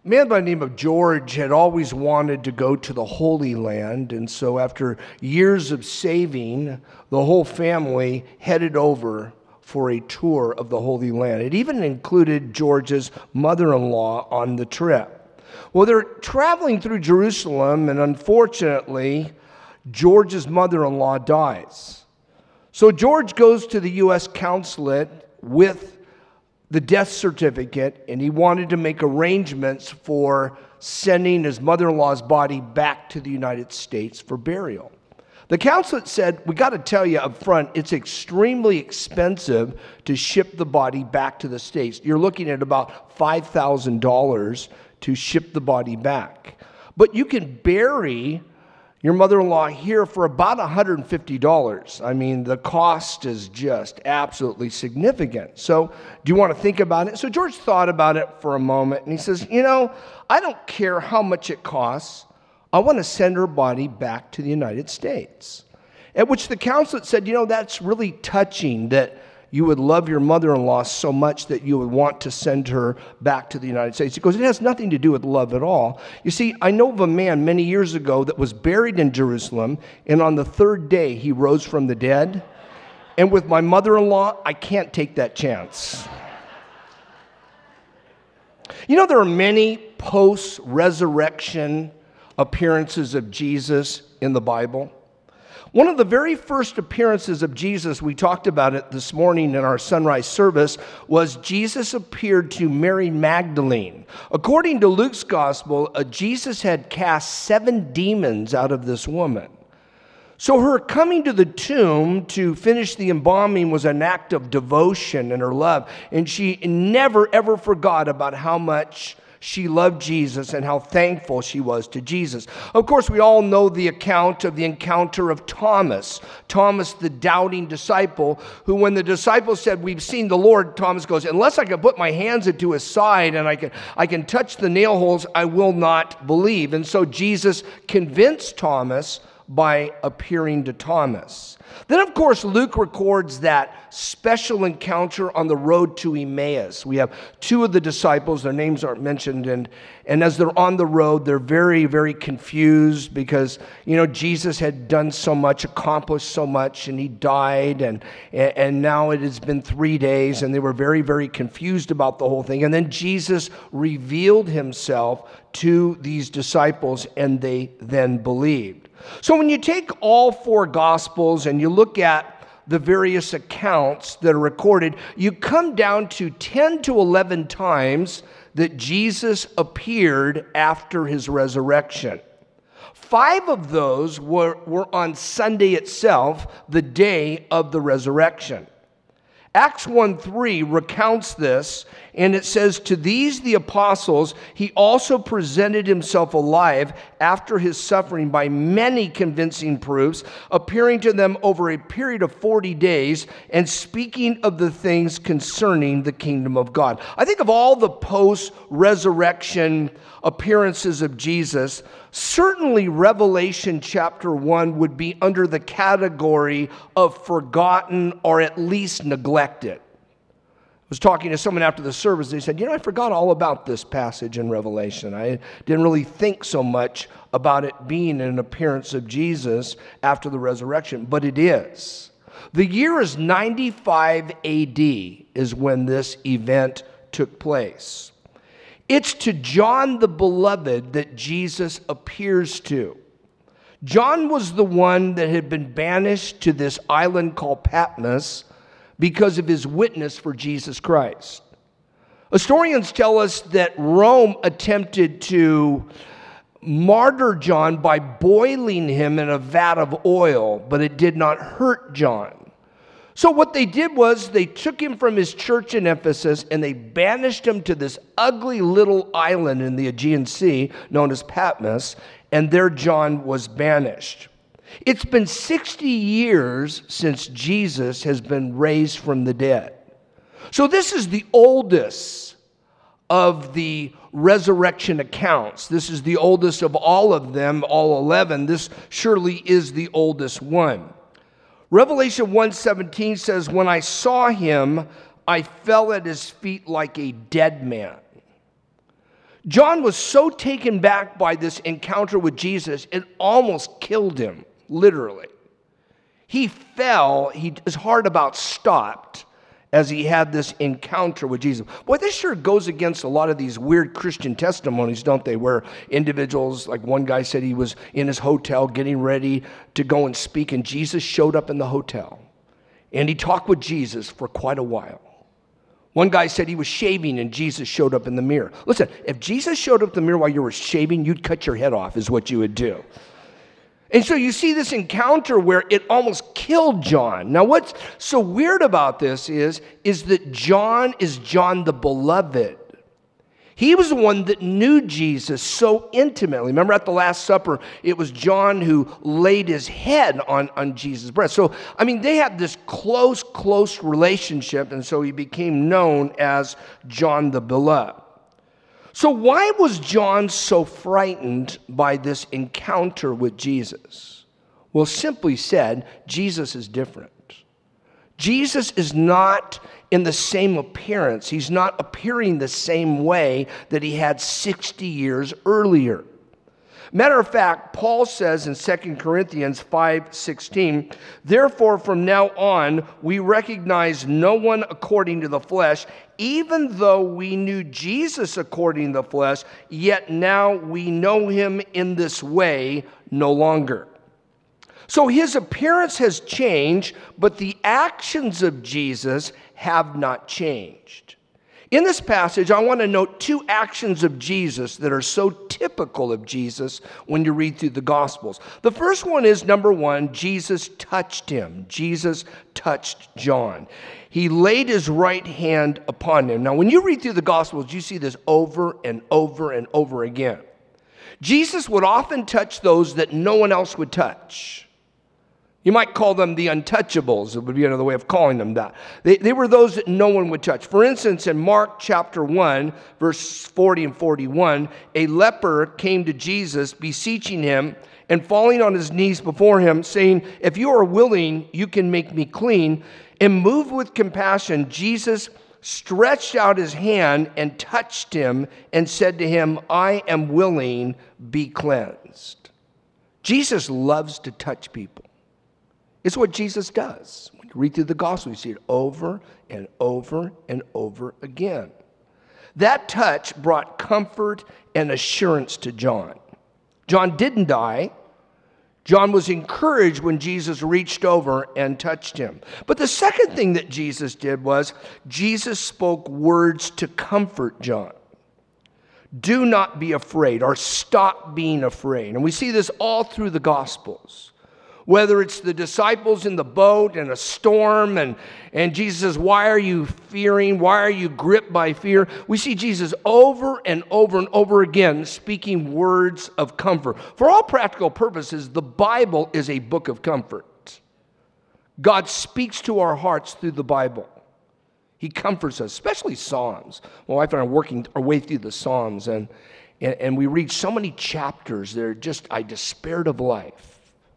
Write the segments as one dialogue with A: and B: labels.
A: A man by the name of George had always wanted to go to the Holy Land, and so after years of saving, the whole family headed over for a tour of the Holy Land. It even included George's mother-in-law on the trip. Well, they're traveling through Jerusalem, and unfortunately, George's mother-in-law dies. So George goes to the U.S. consulate with the death certificate, and he wanted to make arrangements for sending his mother-in-law's body back to the United States for burial. The consulate said, we got to tell you up front, it's extremely expensive to ship the body back to the States. You're looking at about $5,000 to ship the body back. But you can bury your mother-in-law here for about $150. I mean, the cost is just absolutely significant. So do you want to think about it? So George thought about it for a moment, and he says, I don't care how much it costs. I want to send her body back to the United States. At which the consulate said, that's really touching that you would love your mother-in-law so much that you would want to send her back to the United States. He goes, it has nothing to do with love at all. You see, I know of a man many years ago that was buried in Jerusalem, and on the third day he rose from the dead. And with my mother-in-law, I can't take that chance. There are many post-resurrection appearances of Jesus in the Bible. One of the very first appearances of Jesus, we talked about it this morning in our sunrise service, was Jesus appeared to Mary Magdalene. According to Luke's gospel, Jesus had cast 7 demons out of this woman. So her coming to the tomb to finish the embalming was an act of devotion and her love. And she never, ever forgot about how much she loved Jesus and how thankful she was to Jesus. Of course, we all know the account of the encounter of Thomas. Thomas, the doubting disciple, who when the disciples said, we've seen the Lord, Thomas goes, unless I can put my hands into his side and I can touch the nail holes, I will not believe. And so Jesus convinced Thomas by appearing to Thomas. Then, of course, Luke records that special encounter on the road to Emmaus. We have 2 of the disciples, their names aren't mentioned, and as they're on the road, they're very, very confused because, Jesus had done so much, accomplished so much, and he died, and now it has been 3 days, and they were very, very confused about the whole thing. And then Jesus revealed himself to these disciples, and they then believed. So when you take all 4 Gospels and you look at the various accounts that are recorded, you come down to 10 to 11 times that Jesus appeared after his resurrection. 5 of those were on Sunday itself, the day of the resurrection. Acts 1:3 recounts this, and it says, to these the apostles he also presented himself alive after his suffering by many convincing proofs, appearing to them over a period of 40 days and speaking of the things concerning the kingdom of God. I think of all the post-resurrection appearances of Jesus, certainly Revelation chapter 1 would be under the category of forgotten or at least neglected. I was talking to someone after the service. They said, I forgot all about this passage in Revelation. I didn't really think so much about it being an appearance of Jesus after the resurrection, but it is. The year is 95 AD is when this event took place. It's to John the Beloved that Jesus appears to. John was the one that had been banished to this island called Patmos because of his witness for Jesus Christ. Historians tell us that Rome attempted to martyr John by boiling him in a vat of oil, but it did not hurt John. So what they did was they took him from his church in Ephesus and they banished him to this ugly little island in the Aegean Sea known as Patmos, and there John was banished. It's been 60 years since Jesus has been raised from the dead. So this is the oldest of the resurrection accounts. This is the oldest of all of them, all 11. This surely is the oldest one. Revelation 1:17 says, when I saw him, I fell at his feet like a dead man. John was so taken back by this encounter with Jesus, it almost killed him, literally. He fell, his heart about stopped as he had this encounter with Jesus. Boy, this sure goes against a lot of these weird Christian testimonies, don't they? Where individuals, like one guy said he was in his hotel getting ready to go and speak, and Jesus showed up in the hotel. And he talked with Jesus for quite a while. One guy said he was shaving and Jesus showed up in the mirror. Listen, if Jesus showed up in the mirror while you were shaving, you'd cut your head off is what you would do. And so you see this encounter where it almost killed John. Now what's so weird about this is that John is John the Beloved. He was the one that knew Jesus so intimately. Remember at the Last Supper, it was John who laid his head on Jesus' breast. So, I mean, they had this close relationship, and so he became known as John the Beloved. So why was John so frightened by this encounter with Jesus? Well, simply said, Jesus is different. Jesus is not in the same appearance. He's not appearing the same way that he had 60 years earlier. Matter of fact, Paul says in 2 Corinthians 5:16, therefore from now on we recognize no one according to the flesh, even though we knew Jesus according to the flesh, yet now we know him in this way no longer. So his appearance has changed, but the actions of Jesus have not changed. In this passage, I want to note two actions of Jesus that are so typical of Jesus when you read through the Gospels. The first one is, number one, Jesus touched him. Jesus touched John. He laid his right hand upon him. Now, when you read through the Gospels, you see this over and over and over again. Jesus would often touch those that no one else would touch. You might call them the untouchables. It would be another way of calling them that. They were those that no one would touch. For instance, in Mark chapter 1, verse 40 and 41, a leper came to Jesus, beseeching him and falling on his knees before him, saying, if you are willing, you can make me clean. And moved with compassion, Jesus stretched out his hand and touched him and said to him, I am willing, be cleansed. Jesus loves to touch people. It's what Jesus does. When you read through the gospel, you see it over and over and over again. That touch brought comfort and assurance to John. John didn't die. John was encouraged when Jesus reached over and touched him. But the second thing that Jesus did was Jesus spoke words to comfort John. Do not be afraid, or stop being afraid. And we see this all through the Gospels. Whether it's the disciples in the boat in a storm and Jesus says, why are you fearing? Why are you gripped by fear? We see Jesus over and over and over again speaking words of comfort. For all practical purposes, the Bible is a book of comfort. God speaks to our hearts through the Bible. He comforts us, especially Psalms. My wife and I are working our way through the Psalms, and we read so many chapters that are just, I despaired of life.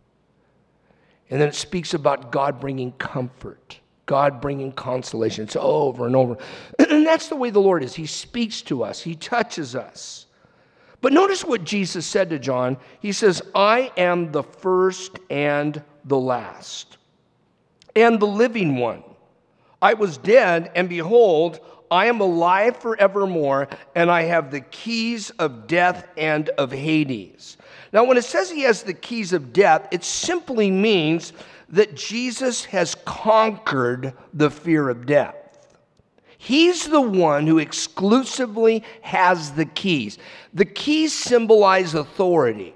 A: And then it speaks about God bringing comfort, God bringing consolation. It's over and over. And that's the way the Lord is. He speaks to us. He touches us. But notice what Jesus said to John. He says, I am the first and the last, and the living one. I was dead, and behold, I am alive forevermore, and I have the keys of death and of Hades. Now, when it says he has the keys of death, it simply means that Jesus has conquered the fear of death. He's the one who exclusively has the keys. The keys symbolize authority.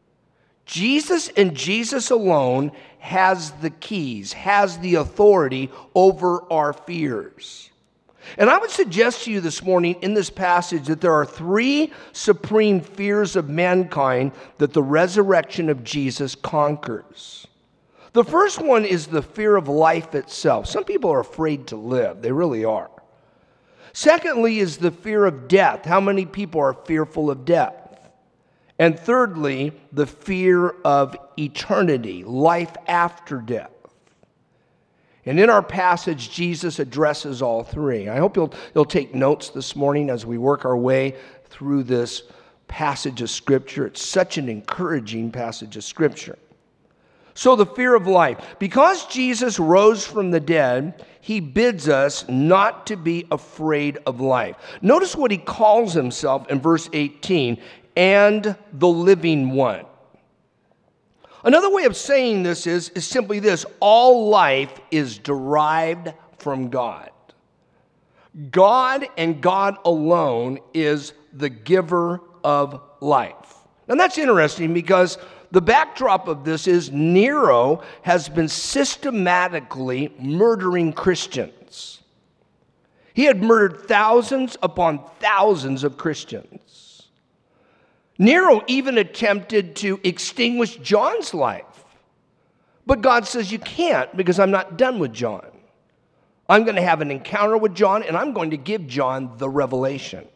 A: Jesus and Jesus alone has the keys, has the authority over our fears. And I would suggest to you this morning in this passage that there are three supreme fears of mankind that the resurrection of Jesus conquers. The first one is the fear of life itself. Some people are afraid to live. They really are. Secondly is the fear of death. How many people are fearful of death? And thirdly, the fear of eternity, life after death. And in our passage, Jesus addresses all three. I hope you'll take notes this morning as we work our way through this passage of Scripture. It's such an encouraging passage of Scripture. So the fear of life. Because Jesus rose from the dead, he bids us not to be afraid of life. Notice what he calls himself in verse 18, and the living one. Another way of saying this is simply this: all life is derived from God. God and God alone is the giver of life. Now that's interesting because the backdrop of this is Nero has been systematically murdering Christians. He had murdered thousands upon thousands of Christians. Nero even attempted to extinguish John's life. But God says, you can't, because I'm not done with John. I'm going to have an encounter with John, and I'm going to give John the revelation.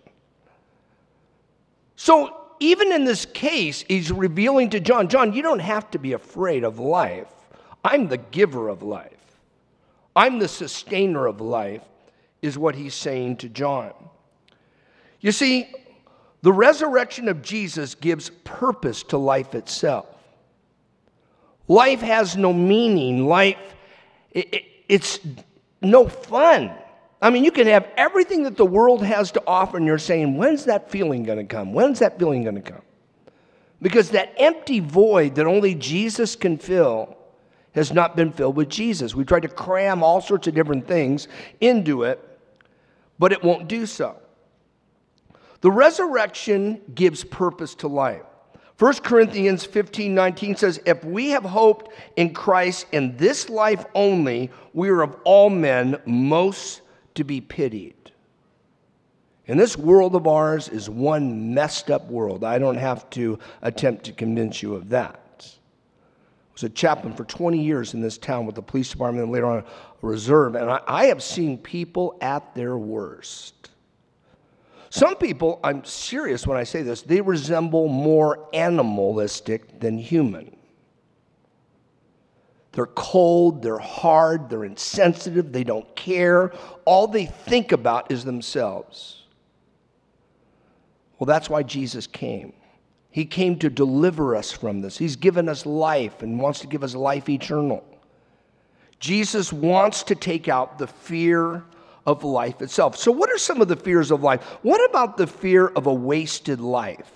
A: So even in this case, he's revealing to John, John, you don't have to be afraid of life. I'm the giver of life. I'm the sustainer of life, is what he's saying to John. You see, the resurrection of Jesus gives purpose to life itself. Life has no meaning. Life, it's no fun. I mean, you can have everything that the world has to offer, and you're saying, when's that feeling going to come? When's that feeling going to come? Because that empty void that only Jesus can fill has not been filled with Jesus. We tried to cram all sorts of different things into it, but it won't do so. The resurrection gives purpose to life. 1 Corinthians 15:19 says, if we have hoped in Christ in this life only, we are of all men most to be pitied. And this world of ours is one messed up world. I don't have to attempt to convince you of that. I was a chaplain for 20 years in this town with the police department and later on a reserve, and I have seen people at their worst. Some people, I'm serious when I say this, they resemble more animalistic than human. They're cold, they're hard, they're insensitive, they don't care. All they think about is themselves. Well, that's why Jesus came. He came to deliver us from this. He's given us life and wants to give us life eternal. Jesus wants to take out the fear of life itself. So what are some of the fears of life? What about the fear of a wasted life?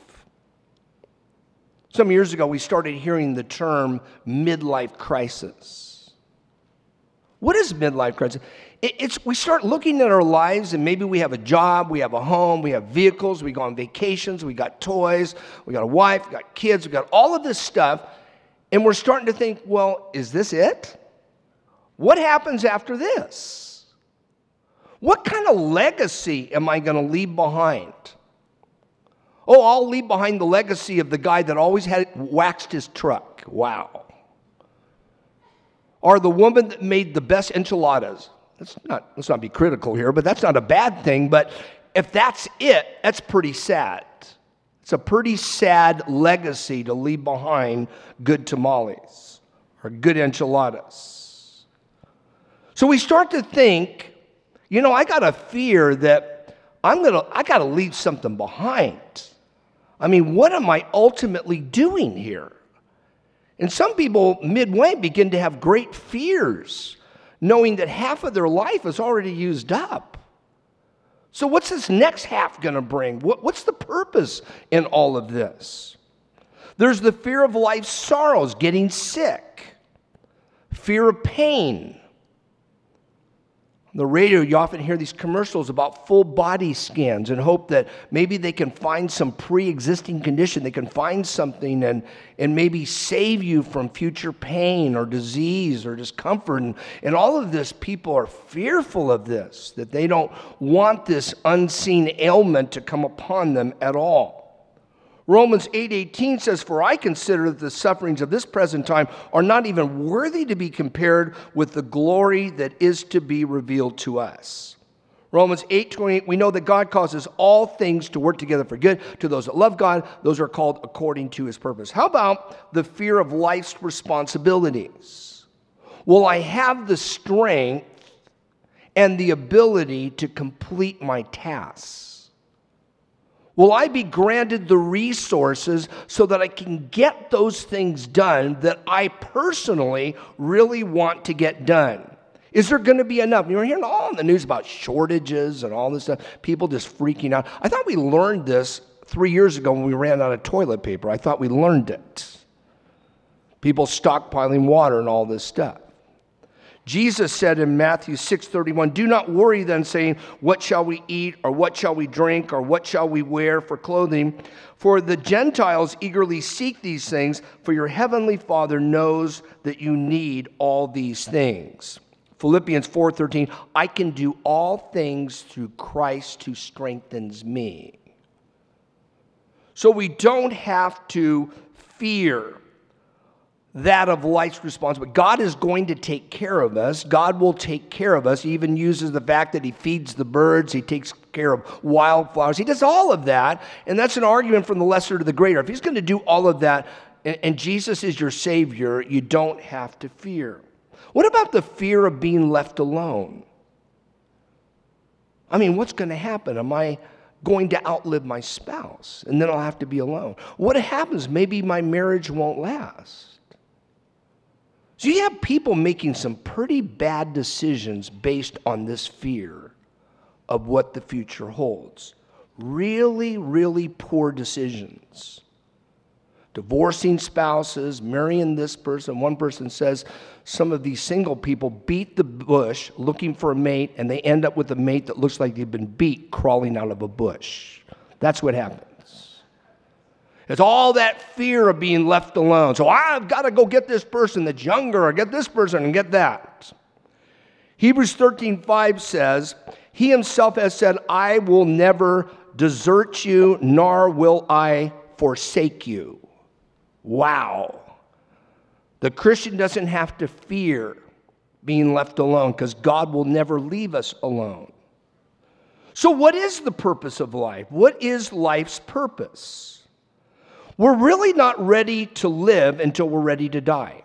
A: Some years ago, we started hearing the term midlife crisis. What is midlife crisis? We start looking at our lives, and maybe we have a job, we have a home, we have vehicles, we go on vacations, we got toys, we got a wife, we got kids, we got all of this stuff, and we're starting to think, well, is this it? What happens after this? What kind of legacy am I going to leave behind? Oh, I'll leave behind the legacy of the guy that always had waxed his truck. Wow. Or the woman that made the best enchiladas. Let's not be critical here, but that's not a bad thing. But if that's it, that's pretty sad. It's a pretty sad legacy to leave behind good tamales or good enchiladas. So we start to think, I got a fear that I got to leave something behind. I mean, what am I ultimately doing here? And some people midway begin to have great fears, knowing that half of their life is already used up. So what's this next half going to bring? What's the purpose in all of this? There's the fear of life's sorrows, getting sick, fear of pain. On the radio, you often hear these commercials about full body scans and hope that maybe they can find some pre-existing condition. They can find something and maybe save you from future pain or disease or discomfort. And all of this, people are fearful of this, that they don't want this unseen ailment to come upon them at all. Romans 8:18 says, for I consider that the sufferings of this present time are not even worthy to be compared with the glory that is to be revealed to us. Romans 8:28, we know that God causes all things to work together for good to those that love God. Those are called according to his purpose. How about the fear of life's responsibilities? Will I have the strength and the ability to complete my tasks? Will I be granted the resources so that I can get those things done that I personally really want to get done? Is there going to be enough? You're hearing all in the news about shortages and all this stuff, people just freaking out. I thought we learned this 3 years ago when we ran out of toilet paper. I thought we learned it. People stockpiling water and all this stuff. Jesus said in Matthew 6:31, "Do not worry then, saying, what shall we eat, or what shall we drink, or what shall we wear for clothing? For the Gentiles eagerly seek these things, for your heavenly Father knows that you need all these things." Philippians 4:13, "I can do all things through Christ who strengthens me." So we don't have to fear that of life's responsibility. God is going to take care of us. God will take care of us. He even uses the fact that he feeds the birds. He takes care of wildflowers. He does all of that. And that's an argument from the lesser to the greater. If he's going to do all of that and Jesus is your Savior, you don't have to fear. What about the fear of being left alone? I mean, what's going to happen? Am I going to outlive my spouse? And then I'll have to be alone. What happens? Maybe my marriage won't last. So you have people making some pretty bad decisions based on this fear of what the future holds. Really, really poor decisions. Divorcing spouses, marrying this person. One person says some of these single people beat the bush looking for a mate, and they end up with a mate that looks like they've been beat crawling out of a bush. That's what happens. It's all that fear of being left alone. So I've got to go get this person that's younger, or get this person and get that. Hebrews 13:5 says, "He himself has said, I will never desert you, nor will I forsake you." Wow. The Christian doesn't have to fear being left alone because God will never leave us alone. So what is the purpose of life? What is life's purpose? We're really not ready to live until we're ready to die.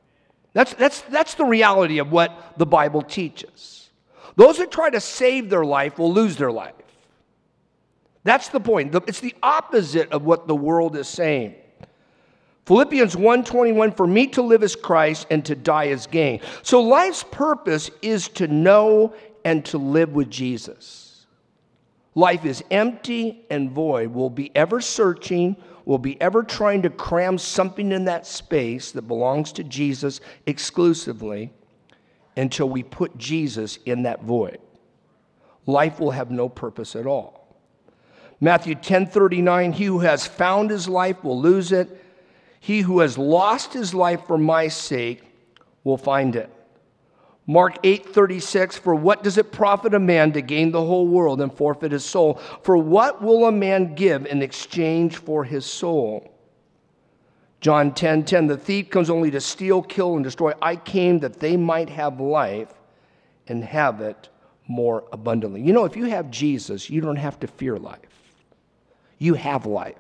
A: That's the reality of what the Bible teaches. Those that try to save their life will lose their life. That's the point. It's the opposite of what the world is saying. Philippians 1:21, "For me to live is Christ, and to die is gain." So life's purpose is to know and to live with Jesus. Life is empty and void. We'll be ever searching. We'll be ever trying to cram something in that space that belongs to Jesus exclusively until we put Jesus in that void. Life will have no purpose at all. Matthew 10:39, "He who has found his life will lose it. He who has lost his life for my sake will find it." Mark 8:36, "For what does it profit a man to gain the whole world and forfeit his soul? For what will a man give in exchange for his soul?" John 10:10, "The thief comes only to steal, kill, and destroy. I came that they might have life and have it more abundantly." You know, if you have Jesus, you don't have to fear life. You have life.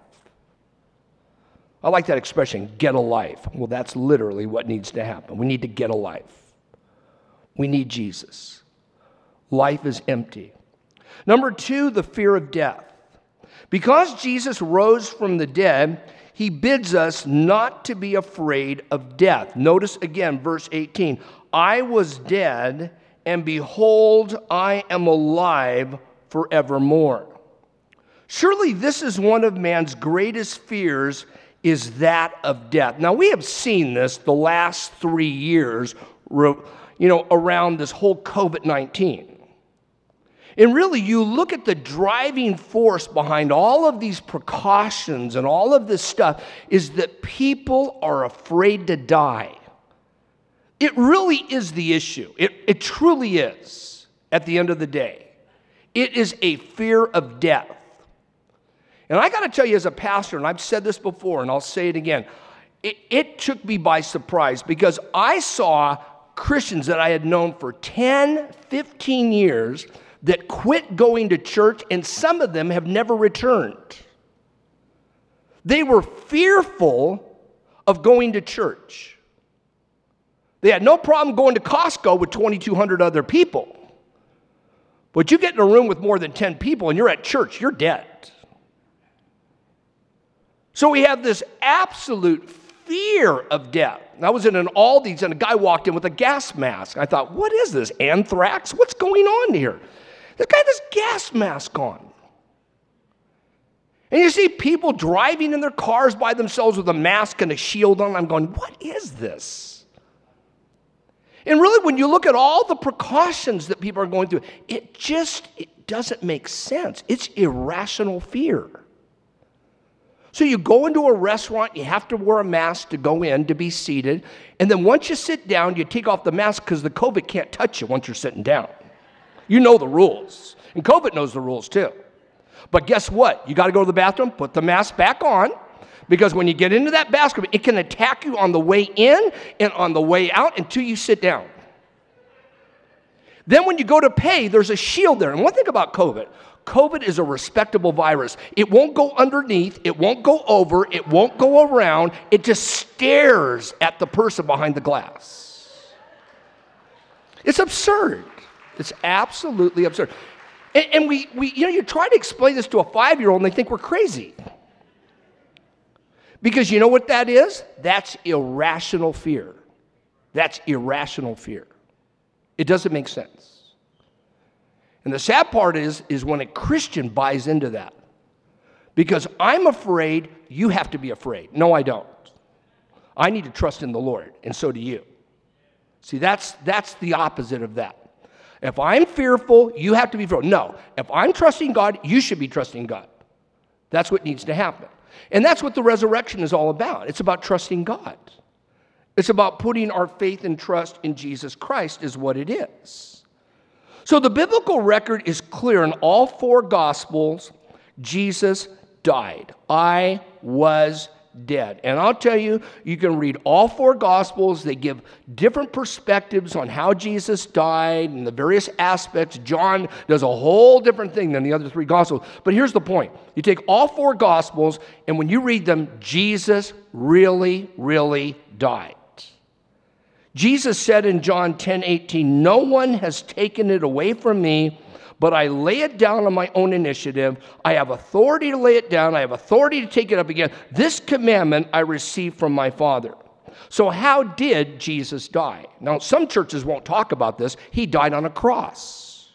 A: I like that expression, get a life. Well, that's literally what needs to happen. We need to get a life. We need Jesus. Life is empty. Number two, the fear of death. Because Jesus rose from the dead, he bids us not to be afraid of death. Notice again, verse 18. "I was dead, and behold, I am alive forevermore." Surely this is one of man's greatest fears, is that of death. Now, we have seen this the last 3 years, around this whole COVID-19. And really, you look at the driving force behind all of these precautions and all of this stuff is that people are afraid to die. It really is the issue. It truly is at the end of the day. It is a fear of death. And I got to tell you as a pastor, and I've said this before and I'll say it again, it took me by surprise because I saw Christians that I had known for 10, 15 years that quit going to church, and some of them have never returned. They were fearful of going to church. They had no problem going to Costco with 2,200 other people. But you get in a room with more than 10 people and you're at church, you're dead. So we have this absolute fear of death. And I was in an Aldi's and a guy walked in with a gas mask. I thought, what is this, anthrax? What's going on here? This guy has this gas mask on. And you see people driving in their cars by themselves with a mask and a shield on. I'm going, what is this? And really, when you look at all the precautions that people are going through, it doesn't make sense. It's irrational fear. So you go into a restaurant, you have to wear a mask to go in, to be seated, and then once you sit down, you take off the mask because the COVID can't touch you once you're sitting down. You know the rules, and COVID knows the rules too. But guess what? You got to go to the bathroom, put the mask back on, because when you get into that bathroom, it can attack you on the way in and on the way out until you sit down. Then when you go to pay, there's a shield there. And one thing about COVID is a respectable virus. It won't go underneath, it won't go over, it won't go around. It just stares at the person behind the glass. It's absurd. It's absolutely absurd. And we you try to explain this to a 5-year-old and they think we're crazy. Because you know what that is? That's irrational fear. That's irrational fear. It doesn't make sense. And the sad part is when a Christian buys into that. Because I'm afraid, you have to be afraid. No, I don't. I need to trust in the Lord, and so do you. See, that's the opposite of that. If I'm fearful, you have to be fearful. No, if I'm trusting God, you should be trusting God. That's what needs to happen. And that's what the resurrection is all about. It's about trusting God. It's about putting our faith and trust in Jesus Christ is what it is. So the biblical record is clear in all 4 Gospels. Jesus died. I was dead. And I'll tell you, you can read all 4 Gospels. They give different perspectives on how Jesus died and the various aspects. John does a whole different thing than the other 3 Gospels. But here's the point. You take all 4 Gospels, and when you read them, Jesus really, really died. Jesus said in John 10:18, "No one has taken it away from me, but I lay it down on my own initiative. I have authority to lay it down. I have authority to take it up again. This commandment I received from my Father." So how did Jesus die? Now, some churches won't talk about this. He died on a cross.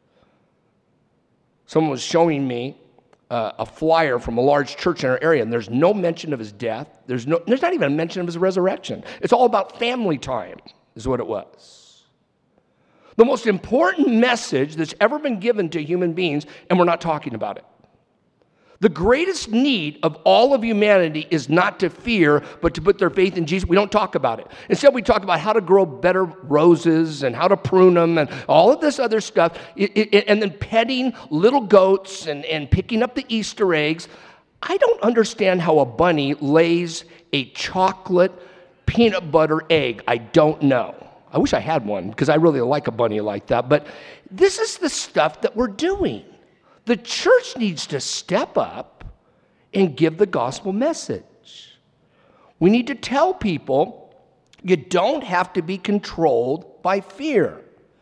A: Someone was showing me a flyer from a large church in our area, and there's no mention of his death. There's not even a mention of his resurrection. It's all about family time, is what it was. The most important message that's ever been given to human beings, and we're not talking about it. The greatest need of all of humanity is not to fear, but to put their faith in Jesus. We don't talk about it. Instead, we talk about how to grow better roses and how to prune them and all of this other stuff, and then petting little goats and picking up the Easter eggs. I don't understand how a bunny lays a chocolate peanut butter egg. I don't know. I wish I had one because I really like a bunny like that. But this is the stuff that we're doing. The church needs to step up and give the gospel message. We need to tell people you don't have to be controlled by fear.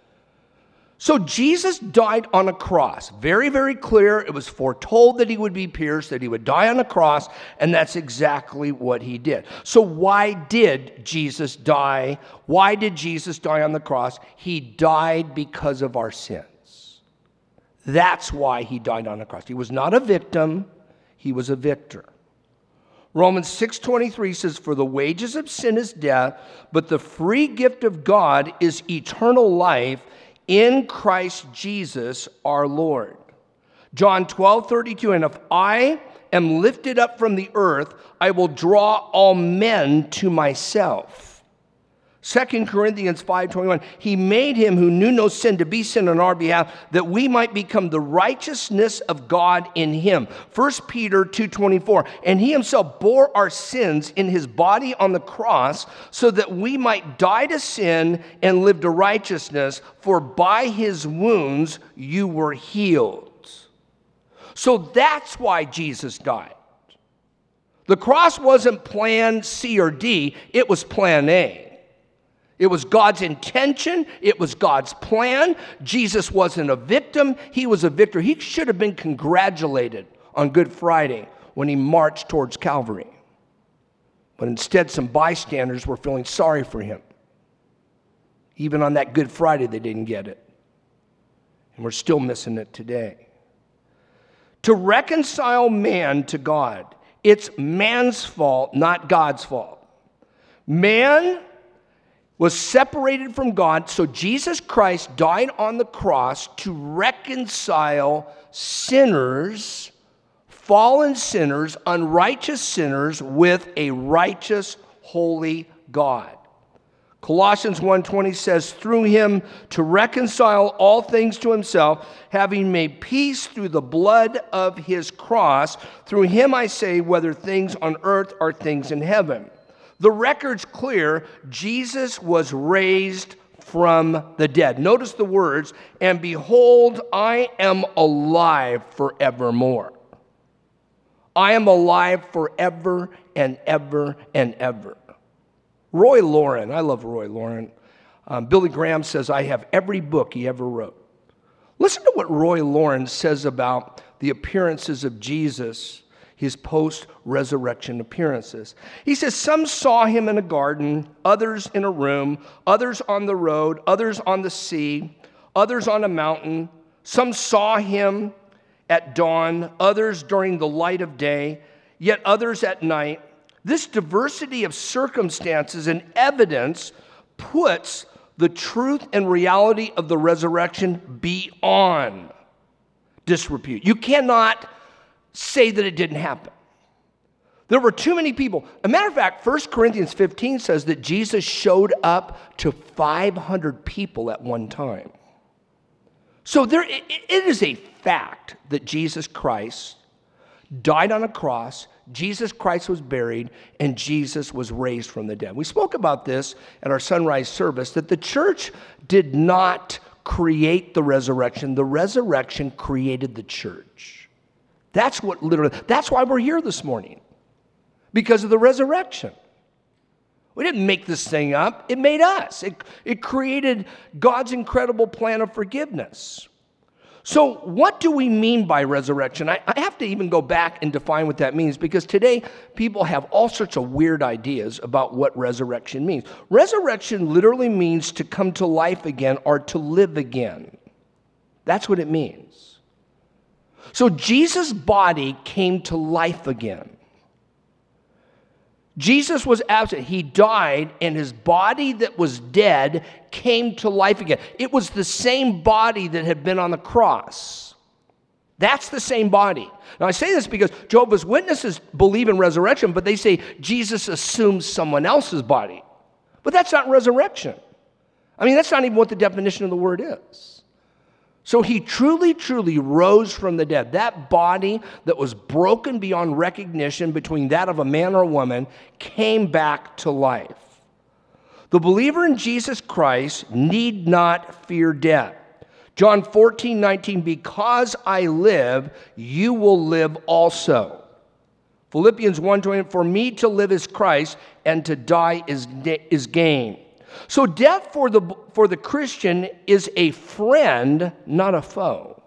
A: So Jesus died on a cross. Very, very clear. It was foretold that he would be pierced, that he would die on a cross, and that's exactly what he did. So why did Jesus die? Why did Jesus die on the cross? He died because of our sins. That's why he died on the cross. He was not a victim, he was a victor. Romans 6:23 says, "For the wages of sin is death, but the free gift of God is eternal life in Christ Jesus our Lord." John 12:32, "And if I am lifted up from the earth, I will draw all men to myself." 2 Corinthians 5:21, "He made him who knew no sin to be sin on our behalf, that we might become the righteousness of God in him." 1 Peter 2:24, "And he himself bore our sins in his body on the cross, so that we might die to sin and live to righteousness, for by his wounds you were healed." So that's why Jesus died. The cross wasn't plan C or D, it was plan A. It was God's intention. It was God's plan. Jesus wasn't a victim. He was a victor. He should have been congratulated on Good Friday when he marched towards Calvary. But instead, some bystanders were feeling sorry for him. Even on that Good Friday, they didn't get it. And we're still missing it today. To reconcile man to God, it's man's fault, not God's fault. Man was separated from God, so Jesus Christ died on the cross to reconcile sinners, fallen sinners, unrighteous sinners with a righteous, holy God. Colossians 1:20 says, through him to reconcile all things to himself, having made peace through the blood of his cross. Through him I say, whether things on earth or things in heaven. The record's clear. Jesus was raised from the dead. Notice the words, and behold, I am alive forevermore. I am alive forever and ever and ever. Roy Lauren, I love Roy Lauren. Billy Graham says, I have every book he ever wrote. Listen to what Roy Lauren says about the appearances of Jesus, his post-resurrection appearances. He says, some saw him in a garden, others in a room, others on the road, others on the sea, others on a mountain. Some saw him at dawn, others during the light of day, yet others at night. This diversity of circumstances and evidence puts the truth and reality of the resurrection beyond disrepute. You cannot say that it didn't happen. There were too many people. As a matter of fact, 1 Corinthians 15 says that Jesus showed up to 500 people at one time. So it is a fact that Jesus Christ died on a cross, Jesus Christ was buried, and Jesus was raised from the dead. We spoke about this at our sunrise service, that the church did not create the resurrection. The resurrection created the church. That's why we're here this morning, because of the resurrection. We didn't make this thing up. It made us. It created God's incredible plan of forgiveness. So what do we mean by resurrection? I have to even go back and define what that means, because today people have all sorts of weird ideas about what resurrection means. Resurrection literally means to come to life again or to live again. That's what it means. So Jesus' body came to life again. Jesus was absent. He died, and his body that was dead came to life again. It was the same body that had been on the cross. That's the same body. Now, I say this because Jehovah's Witnesses believe in resurrection, but they say Jesus assumes someone else's body. But that's not resurrection. I mean, that's not even what the definition of the word is. So he truly, truly rose from the dead. That body that was broken beyond recognition between that of a man or a woman came back to life. The believer in Jesus Christ need not fear death. John 14:19, because I live, you will live also. Philippians 1:20, for me to live is Christ, and to die is gain. So death for the Christian is a friend, not a foe.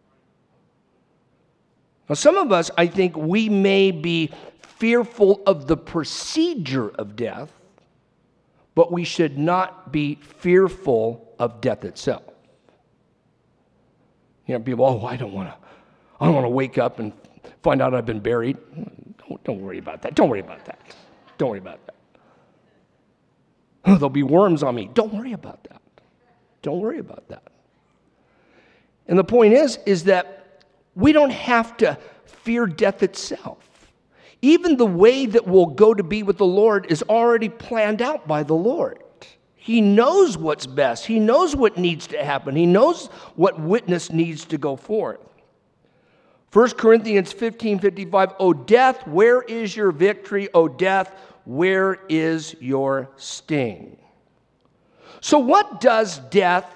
A: Now, some of us, I think we may be fearful of the procedure of death, but we should not be fearful of death itself. You know, people, I don't want to wake up and find out I've been buried. Don't worry about that. Don't worry about that. Don't worry about that. There'll be worms on me. Don't worry about that. Don't worry about that. And the point is that we don't have to fear death itself. Even the way that we'll go to be with the Lord is already planned out by the Lord. He knows what's best. He knows what needs to happen. He knows what witness needs to go forth. 1 Corinthians 15:55, O death, where is your victory? O death, where is your sting? So what does death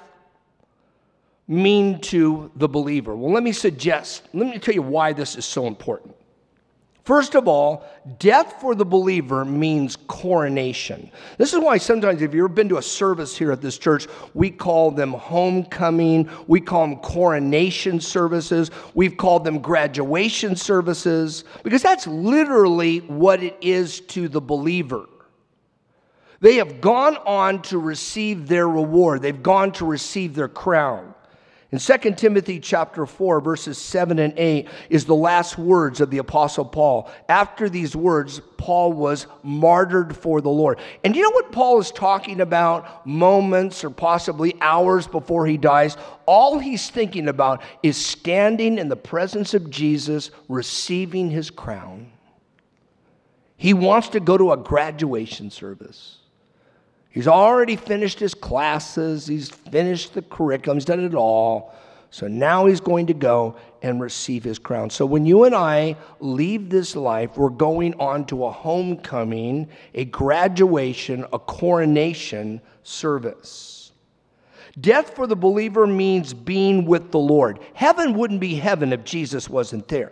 A: mean to the believer? Well, let me tell you why this is so important. First of all, death for the believer means coronation. This is why sometimes if you've ever been to a service here at this church, we call them homecoming, we call them coronation services, we've called them graduation services, because that's literally what it is to the believer. They have gone on to receive their reward. They've gone to receive their crown. In 2 Timothy chapter 4, verses 7 and 8 is the last words of the Apostle Paul. After these words, Paul was martyred for the Lord. And you know what Paul is talking about moments or possibly hours before he dies? All he's thinking about is standing in the presence of Jesus, receiving his crown. He wants to go to a graduation service. He's already finished his classes. He's finished the curriculum. He's done it all. So now he's going to go and receive his crown. So when you and I leave this life, we're going on to a homecoming, a graduation, a coronation service. Death for the believer means being with the Lord. Heaven wouldn't be heaven if Jesus wasn't there.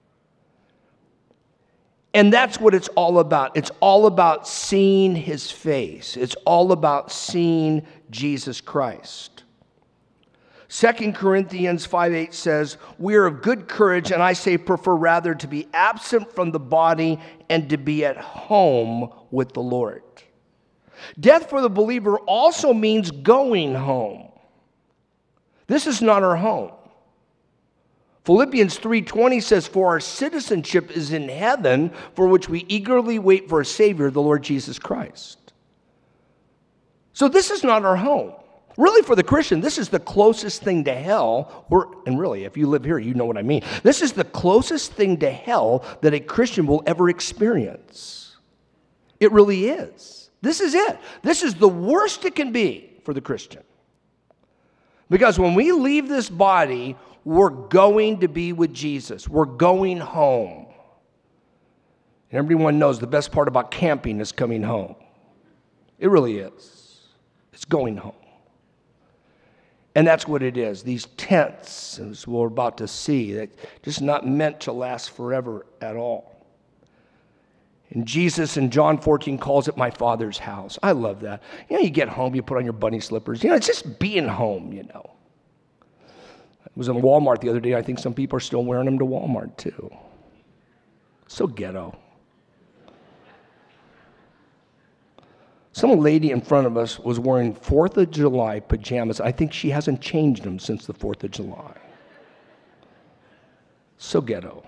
A: And that's what it's all about. It's all about seeing his face. It's all about seeing Jesus Christ. 2 Corinthians 5:8 says, "We are of good courage, and I say prefer rather to be absent from the body and to be at home with the Lord." Death for the believer also means going home. This is not our home. Philippians 3:20 says, "For our citizenship is in heaven, for which we eagerly wait for a Savior, the Lord Jesus Christ." So this is not our home. Really, for the Christian, this is the closest thing to hell, and really, if you live here, you know what I mean. This is the closest thing to hell that a Christian will ever experience. It really is. This is it. This is the worst it can be for the Christian. Because when we leave this body, we're going to be with Jesus. We're going home. And everyone knows the best part about camping is coming home. It really is. It's going home. And that's what it is. These tents, as we're about to see, that just not meant to last forever at all. And Jesus in John 14 calls it my Father's house. I love that. You know, you get home, you put on your bunny slippers. You know, it's just being home, you know. I was in Walmart the other day. I think some people are still wearing them to Walmart, too. So ghetto. Some lady in front of us was wearing 4th of July pajamas. I think she hasn't changed them since the 4th of July. So ghetto.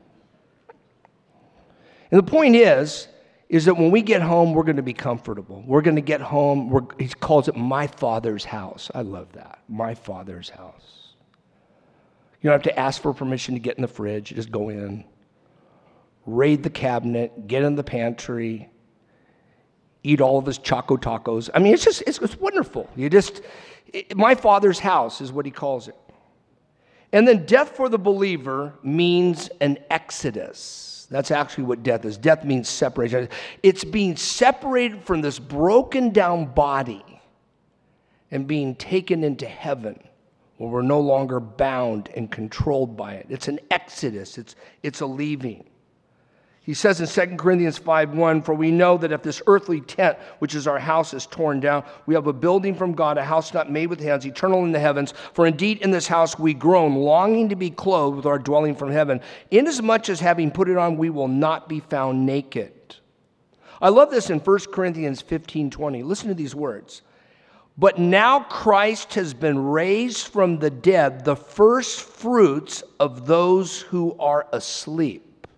A: And the point is that when we get home, we're going to be comfortable. We're going to get home. He calls it my Father's house. I love that. My Father's house. You don't have to ask for permission to get in the fridge. You just go in, raid the cabinet, get in the pantry, eat all of his Choco Tacos. I mean, it's wonderful. My Father's house is what he calls it. And then death for the believer means an exodus. That's actually what death is. Death means separation. It's being separated from this broken down body and being taken into heaven, where we're no longer bound and controlled by it. It's an exodus. It's a leaving. He says in 2 Corinthians 5:1, "For we know that if this earthly tent, which is our house, is torn down, we have a building from God, a house not made with hands, eternal in the heavens. For indeed in this house we groan, longing to be clothed with our dwelling from heaven, inasmuch as having put it on, we will not be found naked." I love this in 1 Corinthians 15:20. Listen to these words. "But now Christ has been raised from the dead, the first fruits of those who are asleep."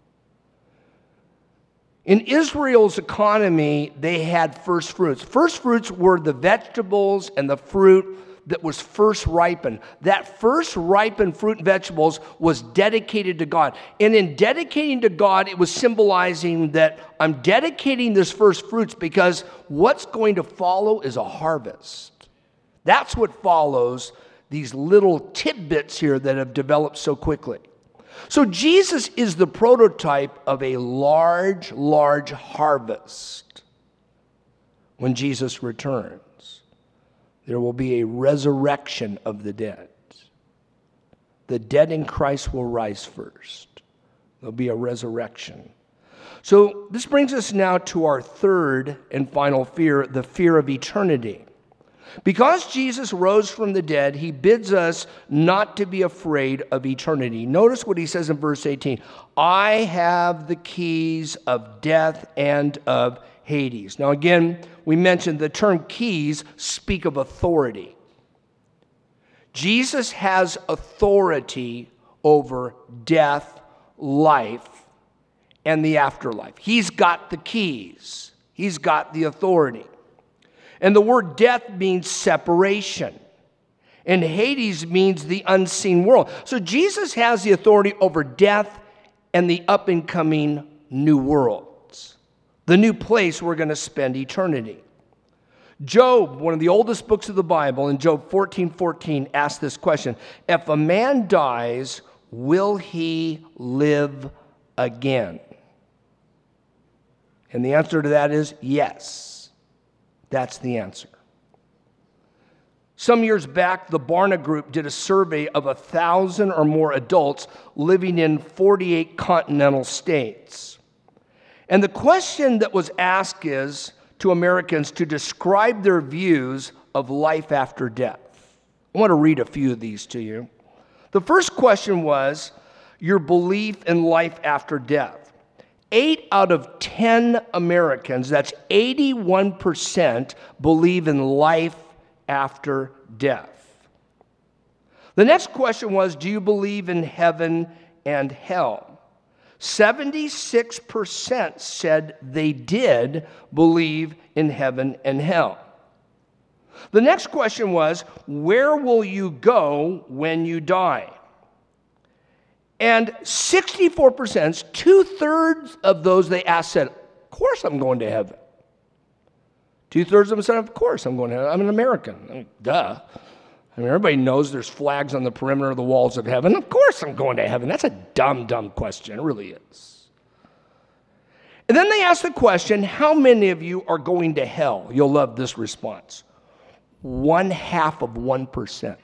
A: In Israel's economy, they had first fruits. First fruits were the vegetables and the fruit that was first ripened. That first ripened fruit and vegetables was dedicated to God. And in dedicating to God, it was symbolizing that I'm dedicating this first fruits because what's going to follow is a harvest. That's what follows these little tidbits here that have developed so quickly. So Jesus is the prototype of a large, large harvest. When Jesus returns, there will be a resurrection of the dead. The dead in Christ will rise first. There'll be a resurrection. So this brings us now to our third and final fear, the fear of eternity. Because Jesus rose from the dead, he bids us not to be afraid of eternity. Notice what he says in verse 18. I have the keys of death and of Hades. Now again, we mentioned the term keys speak of authority. Jesus has authority over death, life, and the afterlife. He's got the keys. He's got the authority. And the word death means separation. And Hades means the unseen world. So Jesus has the authority over death and the up-and-coming new worlds, the new place we're going to spend eternity. Job, one of the oldest books of the Bible, in Job 14:14, asks this question: if a man dies, will he live again? And the answer to that is yes. That's the answer. Some years back, the Barna Group did a survey of 1,000 or more adults living in 48 continental states. And the question that was asked is to Americans to describe their views of life after death. I want to read a few of these to you. The first question was your belief in life after death. 8 out of 10 Americans, that's 81%, believe in life after death. The next question was, do you believe in heaven and hell? 76% said they did believe in heaven and hell. The next question was, where will you go when you die? And 64%, 2/3 of those they asked said, of course I'm going to heaven. 2/3 of them said, of course I'm going to heaven. I'm an American. I mean, duh. I mean, everybody knows there's flags on the perimeter of the walls of heaven. Of course I'm going to heaven. That's a dumb question. It really is. And then they asked the question, how many of you are going to hell? You'll love this response. 0.5%.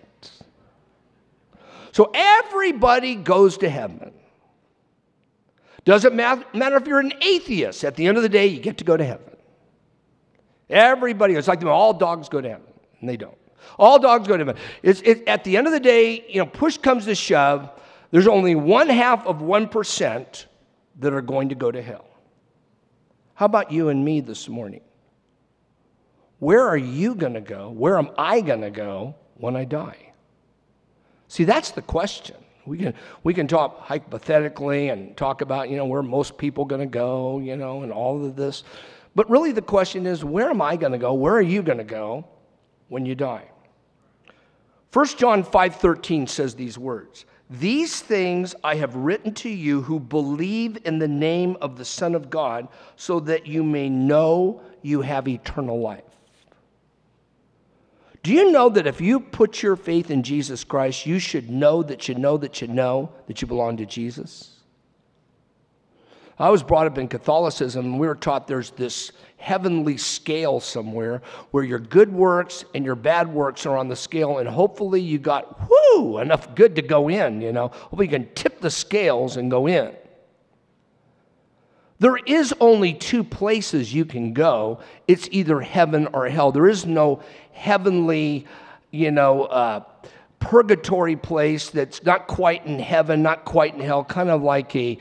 A: So everybody goes to heaven. Doesn't matter if you're an atheist. At the end of the day, you get to go to heaven. Everybody, it's like all dogs go to heaven, and they don't. All dogs go to heaven. At the end of the day, push comes to shove, there's only 0.5% that are going to go to hell. How about you and me this morning? Where are you going to go? Where am I going to go when I die? See, that's the question. We can talk hypothetically and talk about, where most people going to go, and all of this. But really the question is, where am I going to go? Where are you going to go when you die? 1 John 5:13 says these words, these things I have written to you who believe in the name of the Son of God, so that you may know you have eternal life. Do you know that if you put your faith in Jesus Christ, you should know that you belong to Jesus? I was brought up in Catholicism, and we were taught there's this heavenly scale somewhere where your good works and your bad works are on the scale, and hopefully you got, enough good to go in, Hopefully you can tip the scales and go in. There is only 2 places you can go. It's either heaven or hell. There is no heavenly, purgatory place that's not quite in heaven, not quite in hell, kind of like a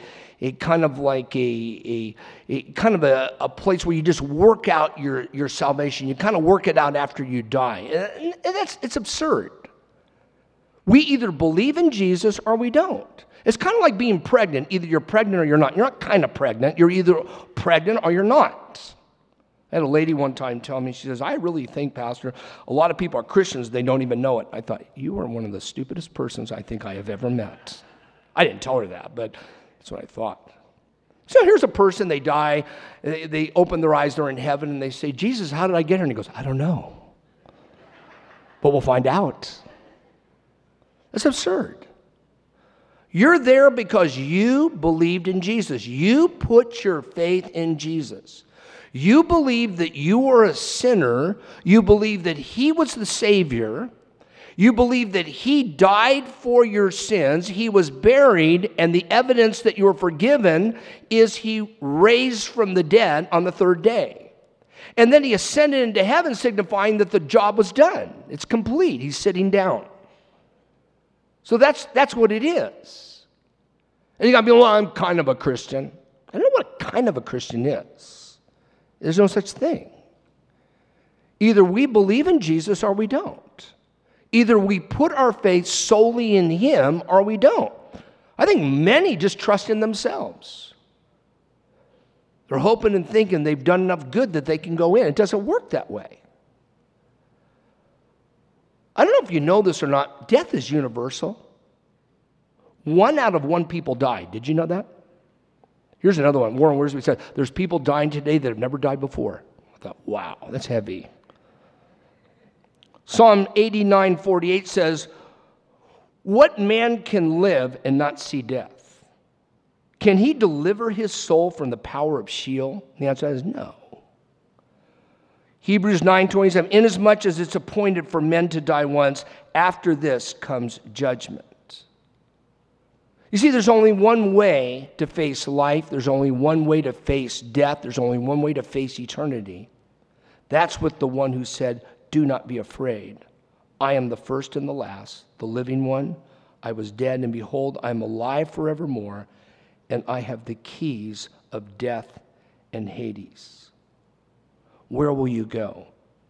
A: place where you just work out your salvation. You kind of work it out after you die. And it's absurd. We either believe in Jesus or we don't. It's kind of like being pregnant. Either you're pregnant or you're not. You're not kind of pregnant. You're either pregnant or you're not. I had a lady one time tell me, she says, I really think, Pastor, a lot of people are Christians, they don't even know it. I thought, you are one of the stupidest persons I think I have ever met. I didn't tell her that, but that's what I thought. So here's a person, they die, they open their eyes, they're in heaven, and they say, Jesus, how did I get here? And he goes, I don't know. But we'll find out. That's absurd. You're there because you believed in Jesus. You put your faith in Jesus. You believe that you were a sinner. You believe that he was the Savior. You believe that he died for your sins, he was buried, and the evidence that you are forgiven is he raised from the dead on the third day. And then he ascended into heaven, signifying that the job was done. It's complete. He's sitting down. So that's what it is. And you got to be, well, I'm kind of a Christian. I don't know what kind of a Christian is. There's no such thing. Either we believe in Jesus or we don't. Either we put our faith solely in him or we don't. I think many just trust in themselves. They're hoping and thinking they've done enough good that they can go in. It doesn't work that way. I don't know if you know this or not. Death is universal. 1 out of 1 people died. Did you know that? Here's another one. Warren Wiersbe said, there's people dying today that have never died before. I thought, wow, that's heavy. Psalm 89:48 says, what man can live and not see death? Can he deliver his soul from the power of Sheol? The answer is no. Hebrews 9:27, inasmuch as it's appointed for men to die once, after this comes judgment. You see, there's only one way to face life. There's only one way to face death. There's only one way to face eternity. That's what the one who said, do not be afraid. I am the first and the last, the living one. I was dead, and behold, I am alive forevermore, and I have the keys of death and Hades. Where will you go?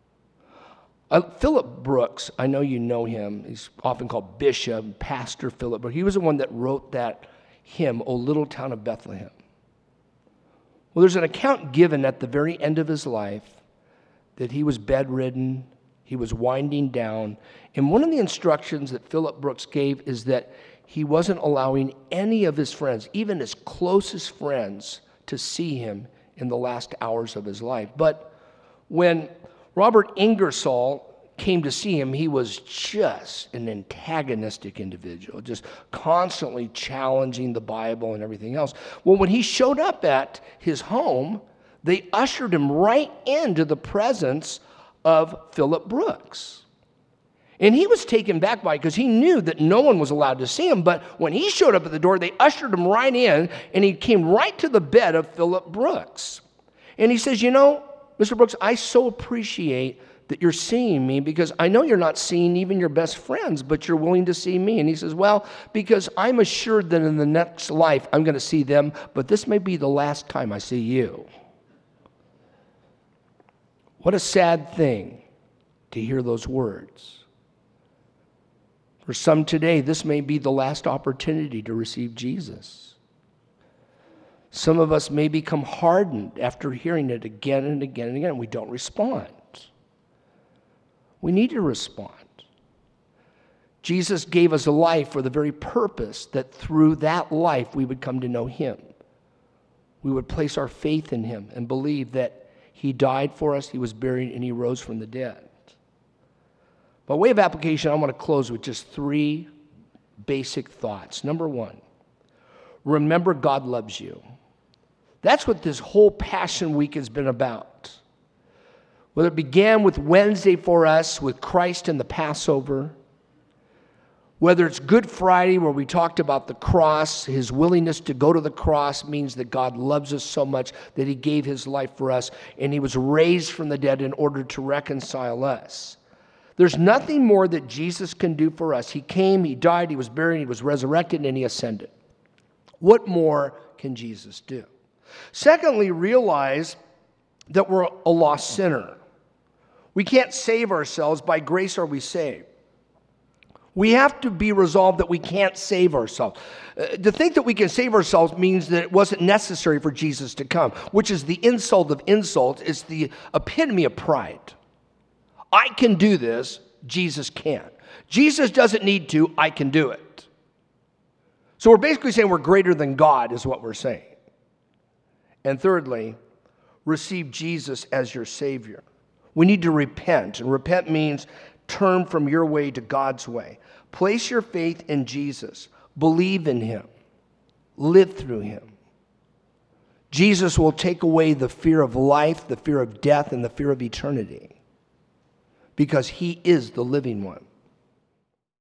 A: Philip Brooks, I know you know him. He's often called Bishop, Pastor Philip Brooks. He was the one that wrote that hymn, O Little Town of Bethlehem. Well, there's an account given at the very end of his life that he was bedridden, he was winding down, and one of the instructions that Philip Brooks gave is that he wasn't allowing any of his friends, even his closest friends, to see him in the last hours of his life. But when Robert Ingersoll came to see him, he was just an antagonistic individual, just constantly challenging the Bible and everything else. Well, when he showed up at his home, they ushered him right into the presence of Philip Brooks. And he was taken back by it because he knew that no one was allowed to see him. But when he showed up at the door, they ushered him right in, and he came right to the bed of Philip Brooks. And he says, you know, Mr. Brooks, I so appreciate that you're seeing me because I know you're not seeing even your best friends, but you're willing to see me. And he says, well, because I'm assured that in the next life I'm going to see them, but this may be the last time I see you. What a sad thing to hear those words. For some today, this may be the last opportunity to receive Jesus. Some of us may become hardened after hearing it again and again and again. We don't respond. We need to respond. Jesus gave us a life for the very purpose that through that life we would come to know him. We would place our faith in him and believe that he died for us, he was buried, and he rose from the dead. By way of application, I want to close with just 3 basic thoughts. Number 1, remember God loves you. That's what this whole Passion Week has been about. Whether it began with Wednesday for us, with Christ and the Passover, whether it's Good Friday where we talked about the cross, his willingness to go to the cross means that God loves us so much that he gave his life for us, and he was raised from the dead in order to reconcile us. There's nothing more that Jesus can do for us. He came, he died, he was buried, he was resurrected, and he ascended. What more can Jesus do? Secondly, realize that we're a lost sinner. We can't save ourselves. By grace are we saved. We have to be resolved that we can't save ourselves. To think that we can save ourselves means that it wasn't necessary for Jesus to come, which is the insult of insults. It's the epitome of pride. I can do this, Jesus can't. Jesus doesn't need to, I can do it. So we're basically saying we're greater than God is what we're saying. And thirdly, receive Jesus as your Savior. We need to repent, and repent means turn from your way to God's way. Place your faith in Jesus. Believe in him. Live through him. Jesus will take away the fear of life, the fear of death, and the fear of eternity, because he is the living one.